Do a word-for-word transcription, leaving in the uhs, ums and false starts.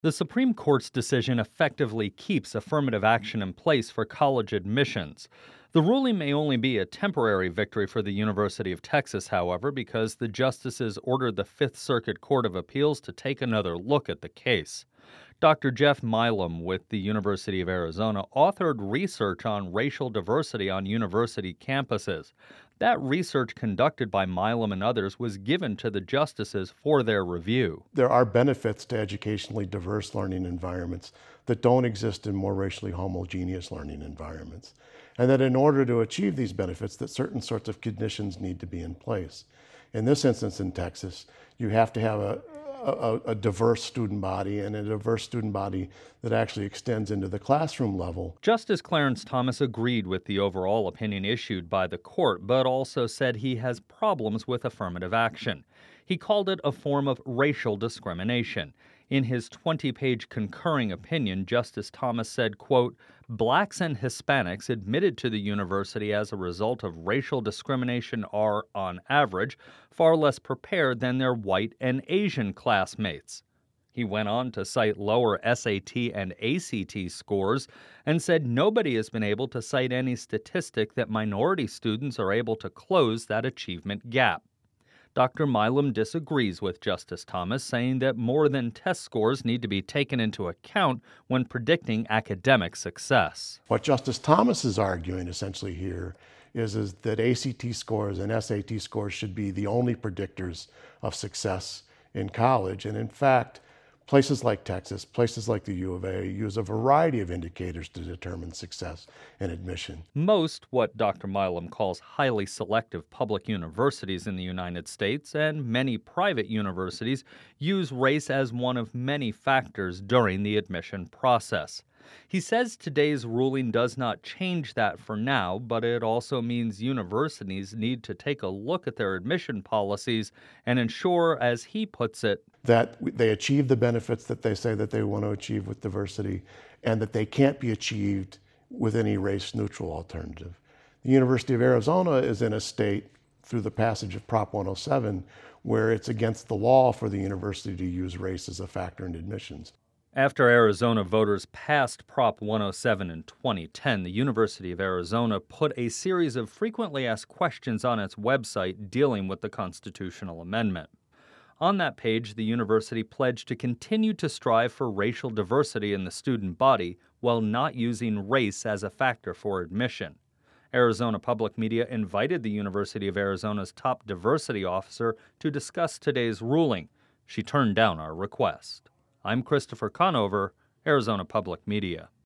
The Supreme Court's decision effectively keeps affirmative action in place for college admissions. The ruling may only be a temporary victory for the University of Texas, however, because the justices ordered the Fifth Circuit Court of Appeals to take another look at the case. Doctor Jeff Milam with the University of Arizona authored research on racial diversity on university campuses. That research conducted by Milam and others was given to the justices for their review. There are benefits to educationally diverse learning environments that don't exist in more racially homogeneous learning environments. And that in order to achieve these benefits, that certain sorts of conditions need to be in place. In this instance in Texas, you have to have a A, a diverse student body and a diverse student body that actually extends into the classroom level. Justice Clarence Thomas agreed with the overall opinion issued by the court, but also said he has problems with affirmative action. He called it a form of racial discrimination. In his twenty-page concurring opinion, Justice Thomas said, quote, "Blacks and Hispanics admitted to the university as a result of racial discrimination are, on average, far less prepared than their white and Asian classmates." He went on to cite lower S A T and A C T scores and said nobody has been able to cite any statistic that minority students are able to close that achievement gap. Doctor Milam disagrees with Justice Thomas, saying that more than test scores need to be taken into account when predicting academic success. What Justice Thomas is arguing essentially here is, is that A C T scores and S A T scores should be the only predictors of success in college. And in fact, places like Texas, places like the U of A use a variety of indicators to determine success in admission. Most, what Doctor Milam calls highly selective public universities in the United States and many private universities, use race as one of many factors during the admission process. He says today's ruling does not change that for now, but it also means universities need to take a look at their admission policies and ensure, as he puts it, that they achieve the benefits that they say that they want to achieve with diversity, and that they can't be achieved with any race-neutral alternative. The University of Arizona is in a state, through the passage of Prop one oh seven, where it's against the law for the university to use race as a factor in admissions. After Arizona voters passed Prop one oh seven in twenty ten, the University of Arizona put a series of frequently asked questions on its website dealing with the constitutional amendment. On that page, the university pledged to continue to strive for racial diversity in the student body while not using race as a factor for admission. Arizona Public Media invited the University of Arizona's top diversity officer to discuss today's ruling. She turned down our request. I'm Christopher Conover, Arizona Public Media.